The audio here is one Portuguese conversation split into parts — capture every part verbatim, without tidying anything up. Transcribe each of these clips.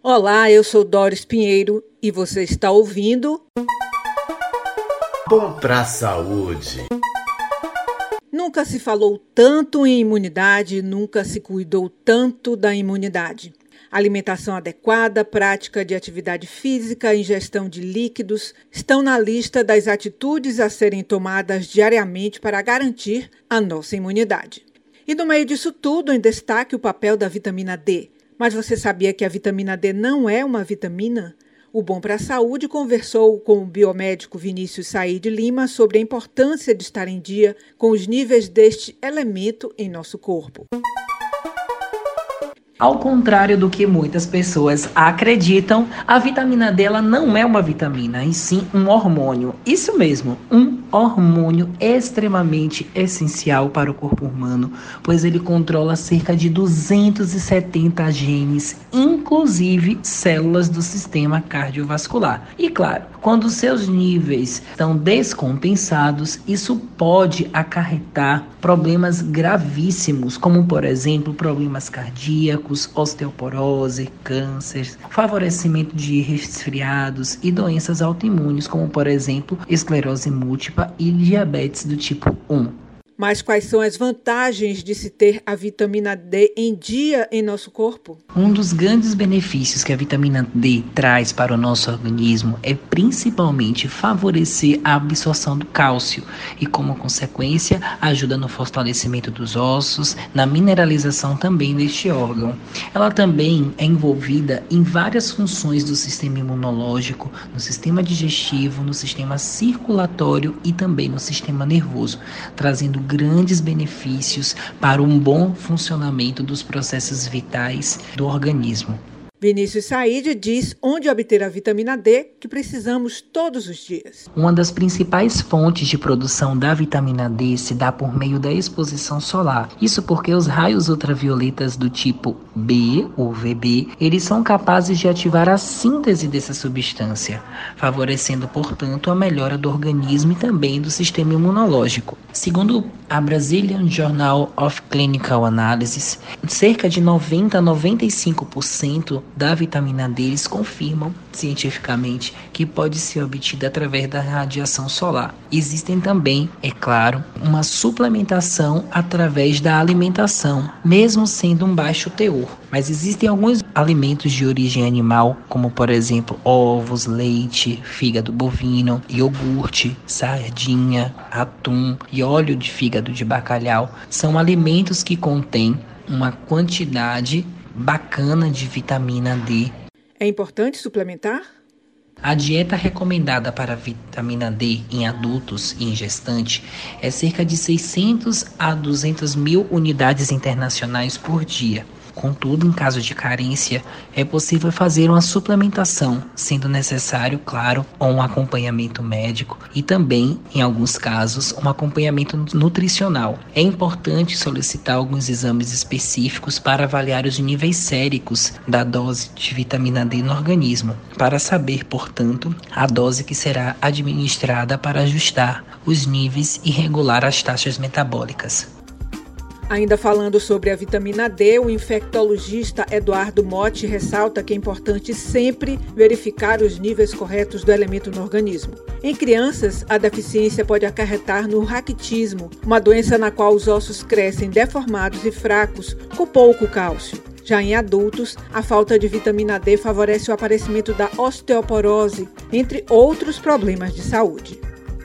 Olá, eu sou Doris Pinheiro e você está ouvindo Bom pra Saúde. Nunca se falou tanto em imunidade, nunca se cuidou tanto da imunidade. Alimentação adequada, prática de atividade física, ingestão de líquidos estão na lista das atitudes a serem tomadas diariamente para garantir a nossa imunidade. E no meio disso tudo, em destaque o papel da vitamina D. Mas você sabia que a vitamina D não é uma vitamina? O Bom pra Saúde conversou com o biomédico Vinícius Saíde Lima sobre a importância de estar em dia com os níveis deste elemento em nosso corpo. Ao contrário do que muitas pessoas acreditam, a vitamina D ela não é uma vitamina, e sim um hormônio. Isso mesmo, um hormônio extremamente essencial para o corpo humano, pois ele controla cerca de duzentos e setenta genes, inclusive células do sistema cardiovascular. E claro, quando seus níveis estão descompensados, isso pode acarretar problemas gravíssimos, como por exemplo, problemas cardíacos, osteoporose, câncer, favorecimento de resfriados e doenças autoimunes, como por exemplo, esclerose múltipla e diabetes do tipo um. Mas quais são as vantagens de se ter a vitamina D em dia em nosso corpo? Um dos grandes benefícios que a vitamina D traz para o nosso organismo é principalmente favorecer a absorção do cálcio e, como consequência, ajuda no fortalecimento dos ossos, na mineralização também deste órgão. Ela também é envolvida em várias funções do sistema imunológico, no sistema digestivo, no sistema circulatório e também no sistema nervoso, trazendo grandes benefícios para um bom funcionamento dos processos vitais do organismo. Vinícius Saíde diz onde obter a vitamina D que precisamos todos os dias. Uma das principais fontes de produção da vitamina D se dá por meio da exposição solar. Isso porque os raios ultravioletas do tipo B, ou U V B, eles são capazes de ativar a síntese dessa substância, favorecendo, portanto, a melhora do organismo e também do sistema imunológico. Segundo a Brazilian Journal of Clinical Analysis, cerca de noventa a noventa e cinco por cento da vitamina D eles confirmam cientificamente que pode ser obtida através da radiação solar. Existem também, é claro, uma suplementação através da alimentação, mesmo sendo um baixo teor. Mas existem alguns alimentos de origem animal, como por exemplo ovos, leite, fígado bovino, iogurte, sardinha, atum e óleo de fígado de bacalhau. São alimentos que contêm uma quantidade bacana de vitamina D. É importante suplementar? A dieta recomendada para vitamina D em adultos e em gestante é cerca de seiscentas a duzentas mil unidades internacionais por dia. Contudo, em caso de carência, é possível fazer uma suplementação, sendo necessário, claro, um acompanhamento médico e também, em alguns casos, um acompanhamento nutricional. É importante solicitar alguns exames específicos para avaliar os níveis séricos da dose de vitamina D no organismo, para saber, portanto, a dose que será administrada para ajustar os níveis e regular as taxas metabólicas. Ainda falando sobre a vitamina D, o infectologista Eduardo Motti ressalta que é importante sempre verificar os níveis corretos do elemento no organismo. Em crianças, a deficiência pode acarretar no raquitismo, uma doença na qual os ossos crescem deformados e fracos, com pouco cálcio. Já em adultos, a falta de vitamina D favorece o aparecimento da osteoporose, entre outros problemas de saúde.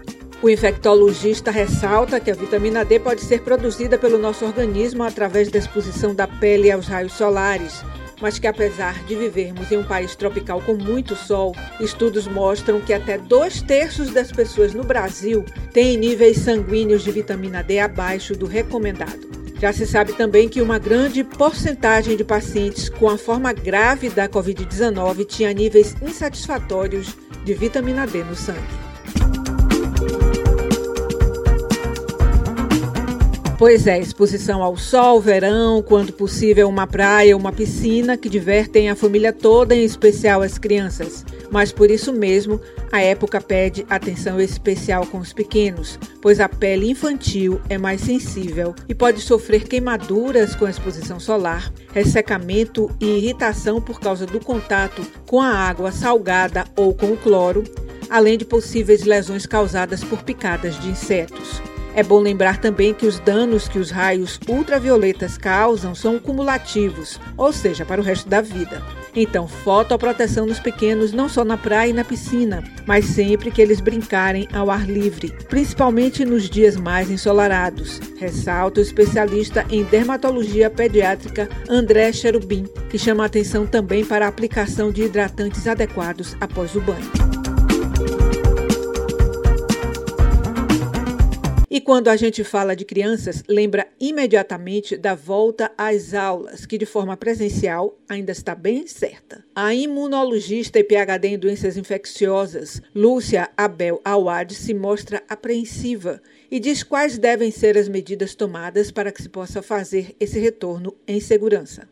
O infectologista ressalta que a vitamina D pode ser produzida pelo nosso organismo através da exposição da pele aos raios solares, mas que apesar de vivermos em um país tropical com muito sol, estudos mostram que até dois terços das pessoas no Brasil têm níveis sanguíneos de vitamina D abaixo do recomendado. Já se sabe também que uma grande porcentagem de pacientes com a forma grave da covid dezenove tinha níveis insatisfatórios de vitamina D no sangue. Pois é, exposição ao sol, verão, quando possível uma praia ou uma piscina que divertem a família toda, em especial as crianças. Mas por isso mesmo, a época pede atenção especial com os pequenos, pois a pele infantil é mais sensível e pode sofrer queimaduras com a exposição solar, ressecamento e irritação por causa do contato com a água salgada ou com o cloro, além de possíveis lesões causadas por picadas de insetos. É bom lembrar também que os danos que os raios ultravioletas causam são cumulativos, ou seja, para o resto da vida. Então, fotoproteção nos pequenos não só na praia e na piscina, mas sempre que eles brincarem ao ar livre, principalmente nos dias mais ensolarados, ressalta o especialista em dermatologia pediátrica André Cherubim, que chama a atenção também para a aplicação de hidratantes adequados após o banho. E quando a gente fala de crianças, lembra imediatamente da volta às aulas, que de forma presencial ainda está bem certa. A imunologista e P H D em doenças infecciosas, Lúcia Abel Awad, se mostra apreensiva e diz quais devem ser as medidas tomadas para que se possa fazer esse retorno em segurança.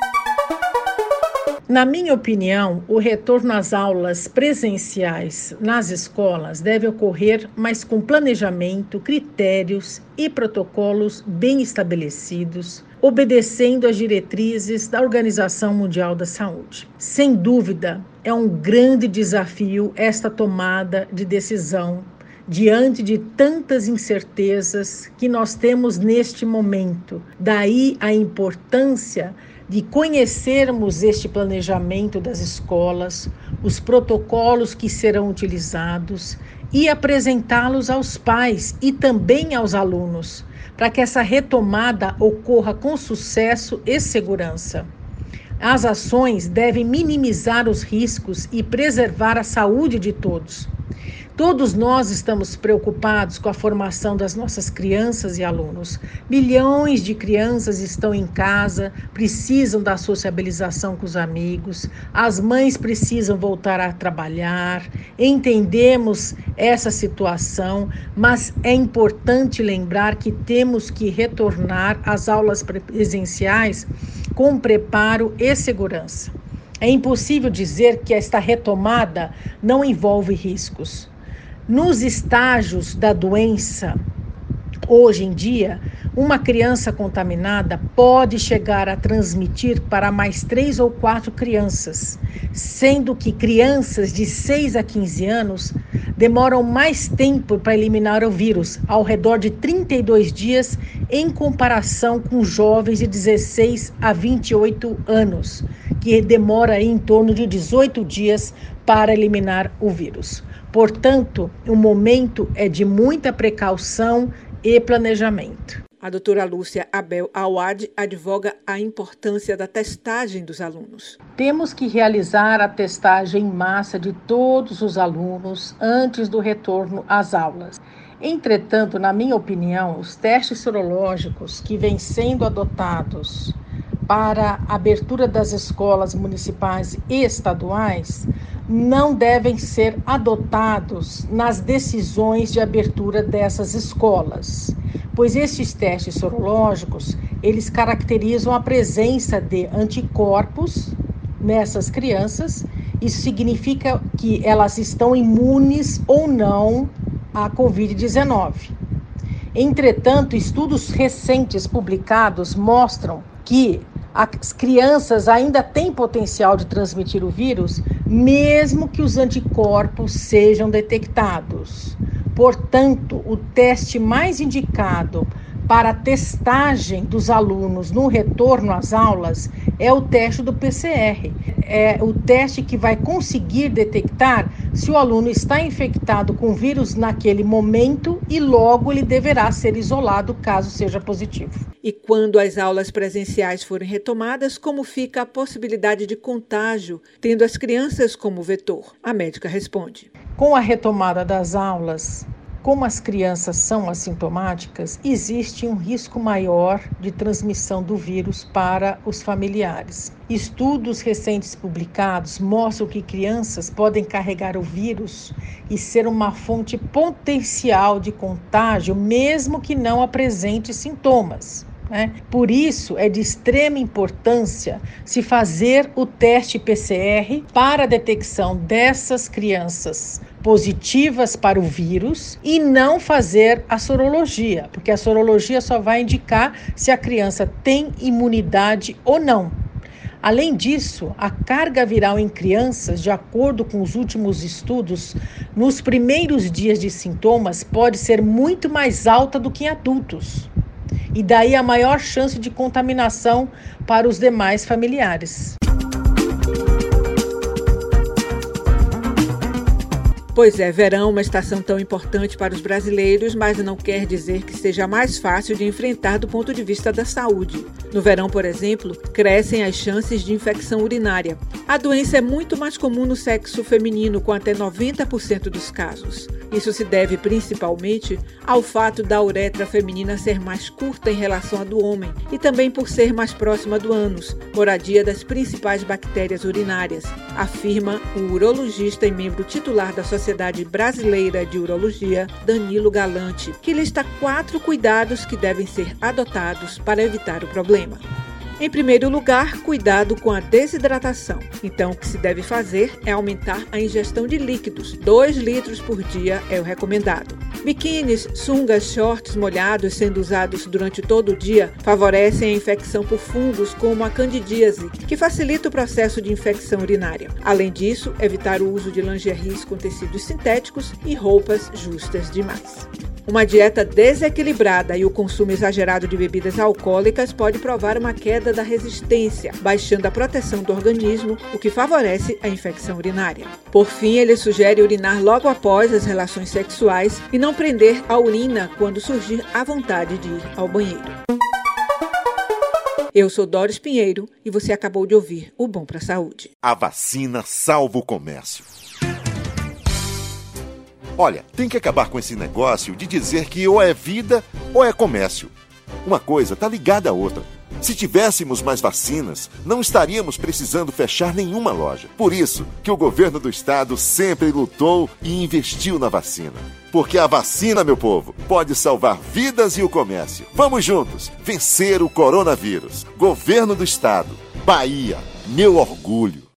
Na minha opinião, o retorno às aulas presenciais nas escolas deve ocorrer, mas com planejamento, critérios e protocolos bem estabelecidos, obedecendo às diretrizes da Organização Mundial da Saúde. Sem dúvida, é um grande desafio esta tomada de decisão diante de tantas incertezas que nós temos neste momento. Daí a importância de conhecermos este planejamento das escolas, os protocolos que serão utilizados e apresentá-los aos pais e também aos alunos, para que essa retomada ocorra com sucesso e segurança. As ações devem minimizar os riscos e preservar a saúde de todos. Todos nós estamos preocupados com a formação das nossas crianças e alunos. Milhões de crianças estão em casa, precisam da sociabilização com os amigos, as mães precisam voltar a trabalhar. Entendemos essa situação, mas é importante lembrar que temos que retornar às aulas presenciais com preparo e segurança. É impossível dizer que esta retomada não envolve riscos. Nos estágios da doença, hoje em dia, uma criança contaminada pode chegar a transmitir para mais três ou quatro crianças, sendo que crianças de seis a quinze anos demoram mais tempo para eliminar o vírus, ao redor de trinta e dois dias, em comparação com jovens de dezesseis a vinte e oito anos, que demora em torno de dezoito dias para eliminar o vírus. Portanto, o momento é de muita precaução e planejamento. A doutora Lúcia Abel Awad advoga a importância da testagem dos alunos. Temos que realizar a testagem em massa de todos os alunos antes do retorno às aulas. Entretanto, na minha opinião, os testes sorológicos que vêm sendo adotados para a abertura das escolas municipais e estaduais não devem ser adotados nas decisões de abertura dessas escolas, pois estes testes sorológicos, eles caracterizam a presença de anticorpos nessas crianças. Isso significa que elas estão imunes ou não à covid dezenove. Entretanto, estudos recentes publicados mostram que as crianças ainda têm potencial de transmitir o vírus, mesmo que os anticorpos sejam detectados. Portanto, o teste mais indicado para a testagem dos alunos no retorno às aulas é o teste do P C R. É o teste que vai conseguir detectar se o aluno está infectado com o vírus naquele momento e logo ele deverá ser isolado caso seja positivo. E quando as aulas presenciais forem retomadas, como fica a possibilidade de contágio, tendo as crianças como vetor? A médica responde. Com a retomada das aulas, como as crianças são assintomáticas, existe um risco maior de transmissão do vírus para os familiares. Estudos recentes publicados mostram que crianças podem carregar o vírus e ser uma fonte potencial de contágio, mesmo que não apresente sintomas. Né? Por isso, é de extrema importância se fazer o teste P C R para a detecção dessas crianças positivas para o vírus e não fazer a sorologia, porque a sorologia só vai indicar se a criança tem imunidade ou não. Além disso, a carga viral em crianças, de acordo com os últimos estudos, nos primeiros dias de sintomas pode ser muito mais alta do que em adultos. E daí a maior chance de contaminação para os demais familiares. Pois é, verão é uma estação tão importante para os brasileiros, mas não quer dizer que seja mais fácil de enfrentar do ponto de vista da saúde. No verão, por exemplo, crescem as chances de infecção urinária. A doença é muito mais comum no sexo feminino, com até noventa por cento dos casos. Isso se deve principalmente ao fato da uretra feminina ser mais curta em relação à do homem e também por ser mais próxima do ânus, moradia das principais bactérias urinárias, afirma o urologista e membro titular da Sociedade Brasileira de Urologia, Danilo Galante, que lista quatro cuidados que devem ser adotados para evitar o problema. Em primeiro lugar, cuidado com a desidratação. Então, o que se deve fazer é aumentar a ingestão de líquidos. dois litros por dia é o recomendado. Biquínis, sungas, shorts molhados sendo usados durante todo o dia favorecem a infecção por fungos como a candidíase, que facilita o processo de infecção urinária. Além disso, evitar o uso de lingeries com tecidos sintéticos e roupas justas demais. Uma dieta desequilibrada e o consumo exagerado de bebidas alcoólicas pode provar uma queda da resistência, baixando a proteção do organismo, o que favorece a infecção urinária. Por fim, ele sugere urinar logo após as relações sexuais e não prender a urina quando surgir a vontade de ir ao banheiro. Eu sou Doris Pinheiro e você acabou de ouvir o Bom pra Saúde. A vacina salva o comércio. Olha, tem que acabar com esse negócio de dizer que ou é vida ou é comércio. Uma coisa está ligada à outra. Se tivéssemos mais vacinas, não estaríamos precisando fechar nenhuma loja. Por isso que o governo do estado sempre lutou e investiu na vacina. Porque a vacina, meu povo, pode salvar vidas e o comércio. Vamos juntos vencer o coronavírus. Governo do estado, Bahia, meu orgulho.